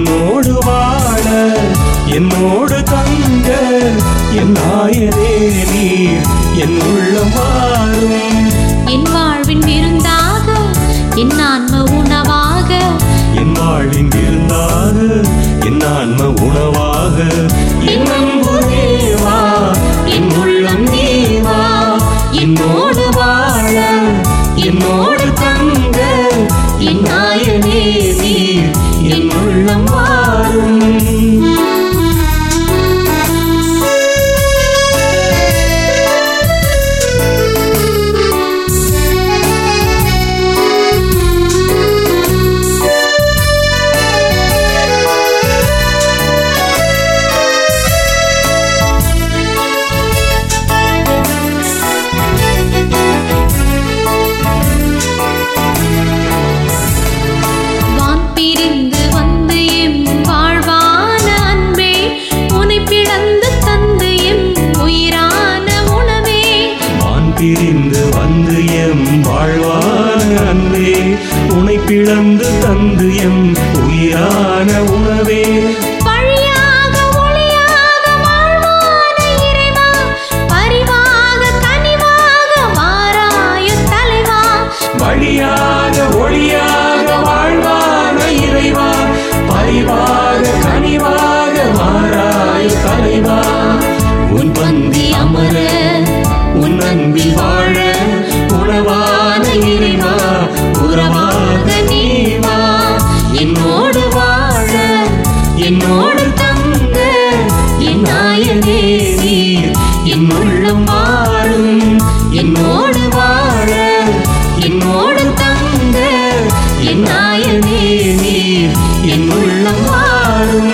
என்னோடு வாழ என்னோடு தங்க என் நாயனே நீர் என் உள்ளம் வாரும். என் வாழ்வின் விருந்தாக என் ஆன்ம உணவாக என் வாழ்வின் விருந்தாக என் ஆன்ம உணவாக என் அன்பு தேவா என் உள்ளம் தேவா என்னோடு வாழ என்னோடு தங்க என் நாயனே நீர் என் உள்ளம் வாரும். பிரிந்து வந்து எம் வாழ்வான அன்பே உனை பிளந்து தந்து எம் உயிரான உணவே. வழியாக ஒளியாக வாழ்வான இறைவா பரிவாக கனிவாக வாராய தலைவா. வழியாக ஒளியாக வாழ்வான இறைவா பரிவாக கனிவாக வாராய தலைவா. உன் பந்தி அமர உன் அன்பில் வாழ உணவான இறைவா உறவாக நீவா. என்னோடு வாழ என்னோடு தங்க என் நாயனே நீர் என் உள்ளம் வாரும். என்னோடு வாழ என்னோடு தங்க என் நாயனே நீர் என் உள்ளம் வாரும்.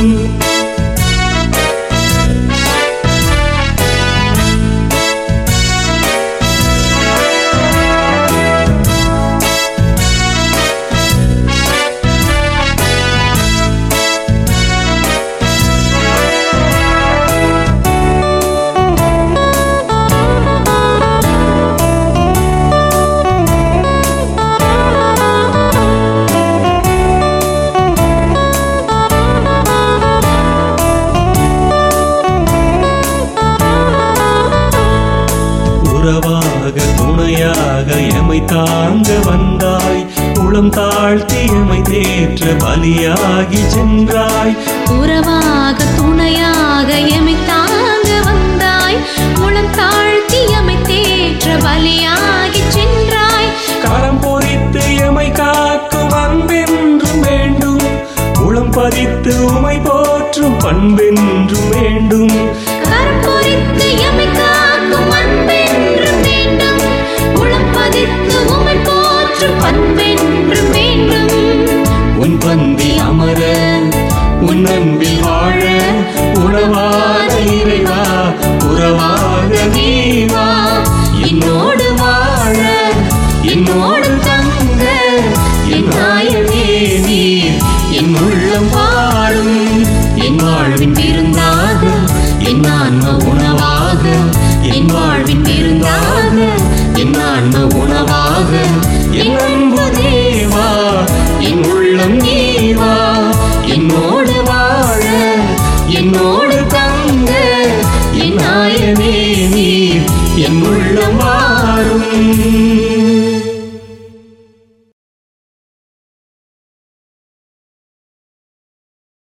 உறவாக துணையாக எமை தாங்க வந்தாய் உளம் தாழ்த்தி எமை தேற்ற பலியாகி சென்றாய். உறவாக துணையாக எமை தாங்க வந்தாய் உளம் தாழ்த்தி எமை தேற்ற பலியாகி சென்றாய். கரம் பொறித்து எமை காக்கும் அன்பென்றும் வேண்டும் உளம் பதித்து உமை போற்றும் பண்பென்றும் வேண்டும். கரம் பொறித்து எமை காக்கும் அன்பென்றும் வேண்டும் உளம் பதித்து உமை போற்றும் பண்பென்றும் வேண்டும். உன் பந்தி அமர உன் அன்பில் வாழ உணவான இறைவா உறவாக நீவா. என்னோடு வாழ என்னோடு தங்க என் நாயனே நீர் என் உள்ளம் வாழும். என் வாழ்வின் விருந்தாக என் ஆன்ம உணவாக என் வாழ்வின் விருந்தாக என் ஆன்ம உணவாக என் அன்பு தேவா என் உள்ளம்